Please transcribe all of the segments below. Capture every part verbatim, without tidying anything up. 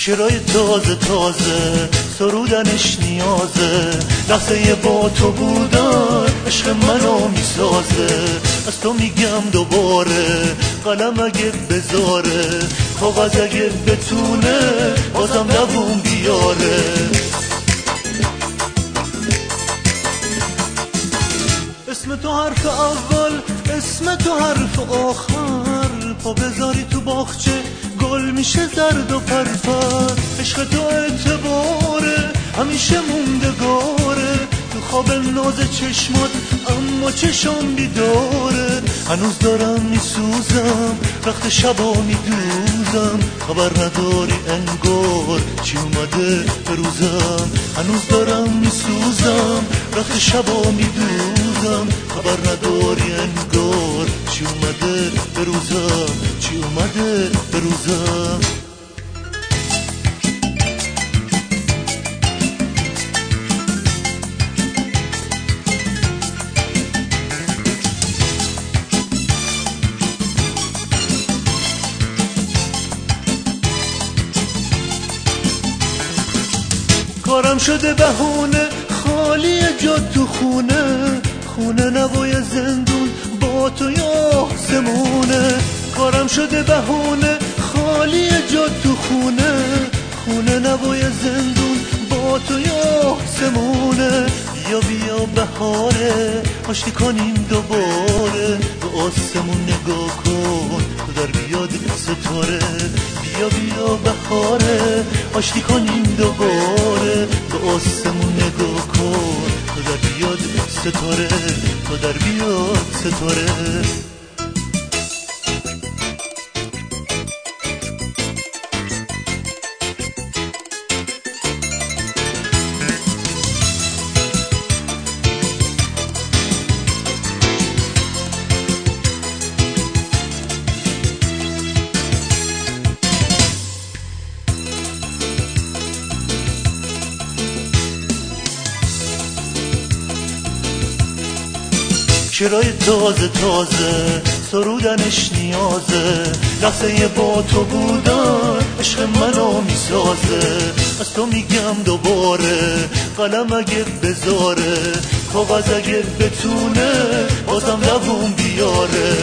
شعرهای تازه تازه سرودنش نیازه، لحظه با تو بودن عشق منو میسازه. از تو میگم دوباره قلم اگه بذاره، کاغذ اگه بتونه بازم دووم بیاره. اسم تو حرف اول، اسم تو حرف آخر، پا بذاری تو باغچه گل میشه زرد و پرپر. عشق تو اعتباره همیشه موندگاره، تو خواب ناز چشمات اما چشم بیداره. هنوز دارم میسوزم وقت شبا میدوزم، خبر نداری انگار چی اومده به روزم. هنوز دارم میسوزم وقت شبا میدوزم، خبر نداری انگار چی اومده به روزم، چی اومده به روزم. کارم شده بهونه خالی جا تو خونه، خونه نوای زندون با تو یا آسمونه. کارم شده بهونه خالی جا تو خونه، خونه نوای زندون با تو یا آسمونه. بیا بیا بهاره آشتی کنیم دوباره، به آسمون نگاه کن تو در بیاد ستاره. بیا بیا بهاره آشتی کنیم دوباره، به آسمون نگاه کن تو در بیاد ستاره، تو در بیاد ستاره. شعرهای تازه تازه سرودنش نیازه، لحظه با تو بودن عشق منو میسازه. از تو میگم دوباره قلم اگه بذاره، کاغذ اگه بتونه بازم دووم بیاره.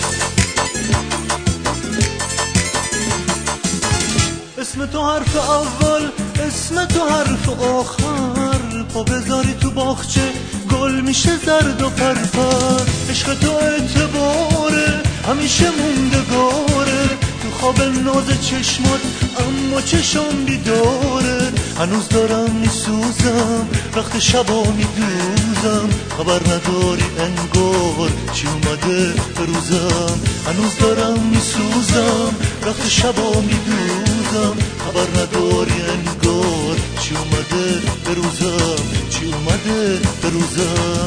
اسم تو حرف اول، اسم تو حرف آخر، پا بذاری تو باغچه گل میشه زرد و پرپر. عشق تو اعتباره همیشه موندگاره، تو خواب ناز چشمات اما چشم بیداره. هنوز دارم میسوزم وقت شبا میدوزم، خبر نداری انگار چی اومده به روزم. هنوز دارم میسوزم وقت شبا میدوزم، خبر نداری انگار چی اومده به روزم، چی اومده به روزم.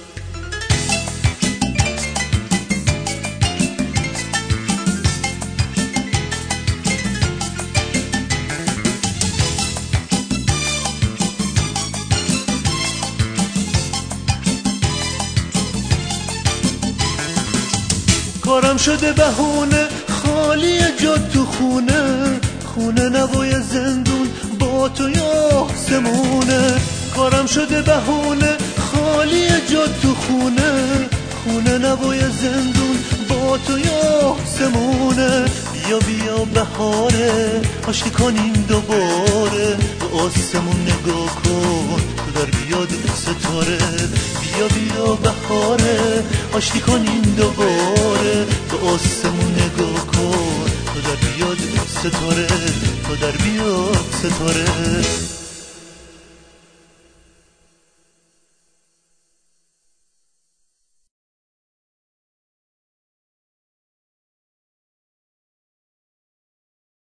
کارم شده بهونه خالی جا تو خونه، خونه نوای زندون با تو یا آسمونه. کارم شده بهونه خالی جا تو خونه، خونه نوای زندون با تو یا آسمونه. بیا بیا بهاره آشتی کنیم دوباره، به آسمون نگاه کن تو در بیاد ستاره. بیا بیا بهاره آشتی کنیم دوباره، به آسمون نگاه کن تو در بیاد ستاره، تو در بیاد ستاره.